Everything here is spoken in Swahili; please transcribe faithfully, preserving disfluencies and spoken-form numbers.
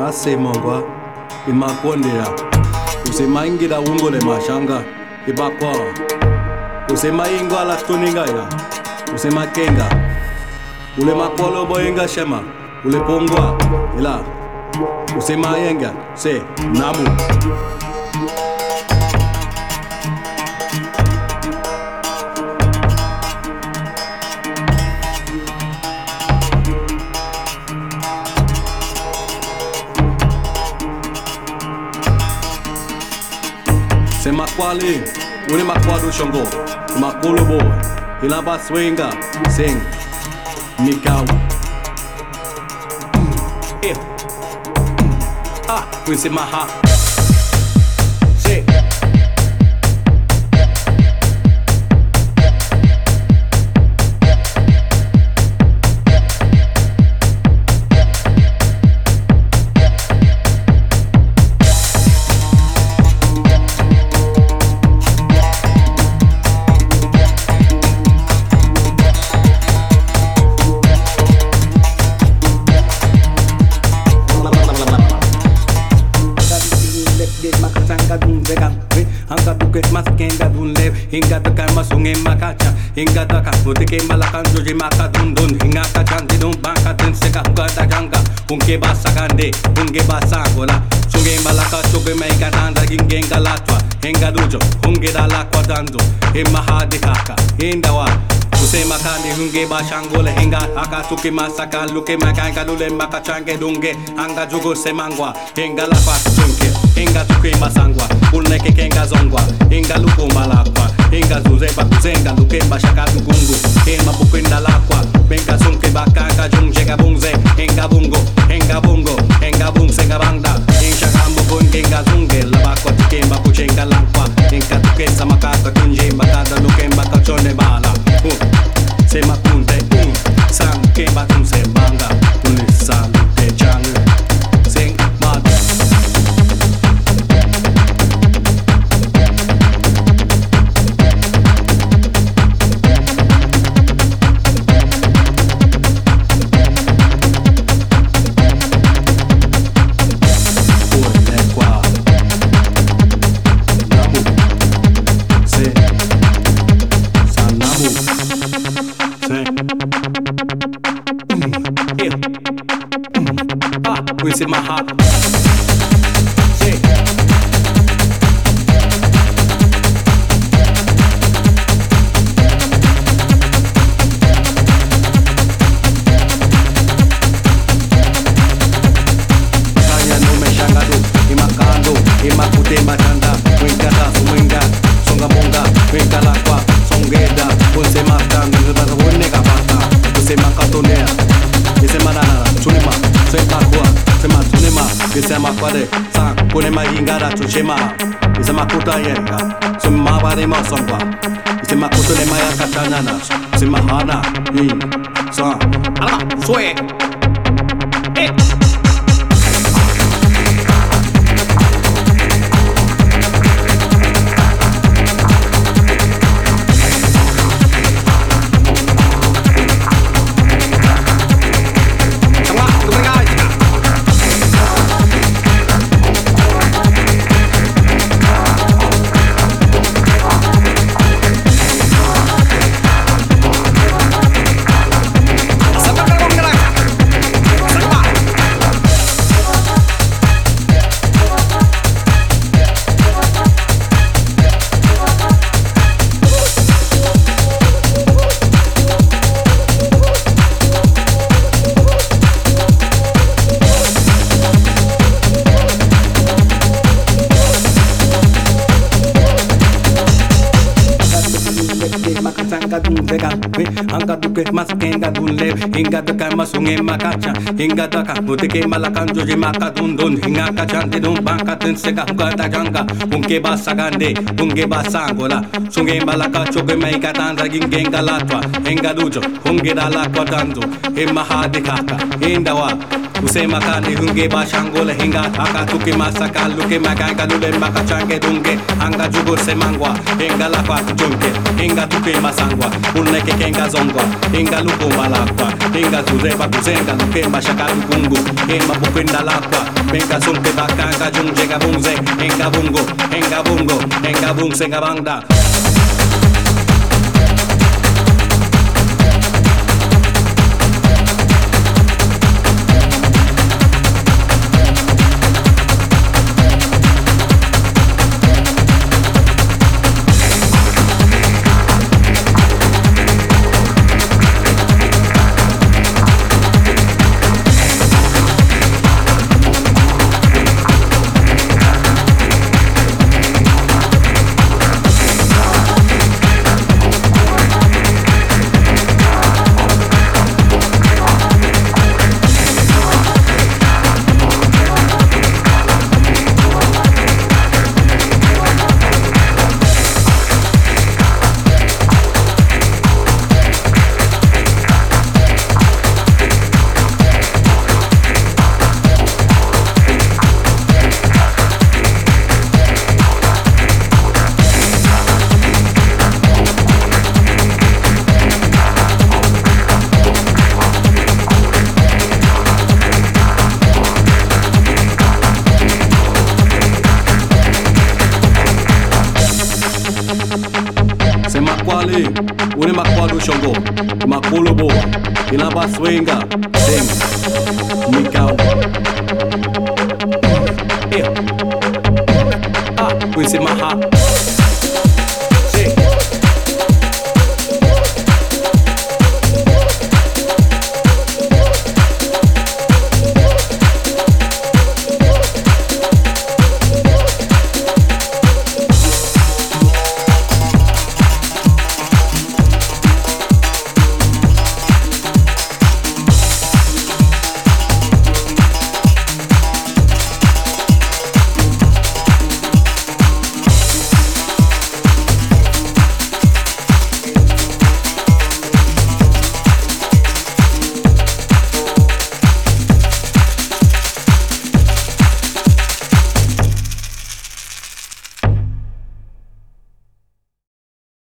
asemangwa imakondera usemaingira ungole mashanga ibakwa usemaingwa la tuningaya usemakenga ule makolo boyenga shema ule pongwa ila usemayenga se namu se makwali ule makwado shongo makolo boy ila baswenga sing mikau eh ah we say maha say Angka buket maskenga dunlev Hingga tekan masungin makaca Hingga tekan mutike malakan joji maka dundun Hingga kacan tidung bangka dan seka Hungga dajangga Hungke basa kande Hungke basa gola Sungai malaka suge meiga tanda Hingga galatwa Hingga dujo Hungke dalakwa dandu Himma hadi kaka Hindawa Use makani hunge bashangole Hinga haka suki masaka Luke makan kalule maka change dunge Hanga jugo semangwa Hinga lakwa sunke Hinga tuki masangwa Ulneke kenga zongwa Hinga luku malakwa Hinga zuze bakuzenga Luke bashaka tugungu Hima bukwinda lakwa Benga sunke bakanga jungega bungze Hinga bungo Hinga bungo Hinga bungsenga bangda Hinga kambu Hinga zunge Labakwa tikemba kuchenga lankwa Hinga tuke samakaka kunje Bakada luke mbaka chone bala Sema punte un Sang kemba tunse banga Unisa luke changu Sing mad We say my heart. Say. Makanya no me shangado, imakando, imakute matanda, wingata, swinga, songa monga, winga lakwa, songeda, unse matanda, nubata wonega bata, unse makatonea, ise manana, chunima, swekakwa. Sema tunema, isema kwade, sa kunema ingara tushema. Isema kuta yenga, sema bari masongwa. Isema kutunema ya katanana, sema hana, i, sa, ala, swe, eh. Angka duke maskenga dunle Hinga tekan masungin makaca Hinga daka mutike malakan joji maka dundun Hinga kacan tidung bangka dan seka Hungga dajangga Hungke basa gande Hungke basa gola Sungai malaka choge meiga tanda Hingga galatwa Hinga dujo Hungke dalakwa dandu Himma hadi kaka Hindawa Usema kani hunge bashangole hinga haka tuki masaka luke maganga lule maka change dunge hanga jugo semangwa hinga la kwa junge hinga tuki masangwa uneke kenga zongwa hinga luko malakwa hinga zureba kuzenga luke mashaka dugungu hema bukwenda lakwa benga sunke bakanga junge gabunze hinga bungo hinga bungo hinga bungse gabangda. Se makwale, une makwalo shongo, makolo bo, inaba swinga, dem, mikau. Eh, ah, we se maha.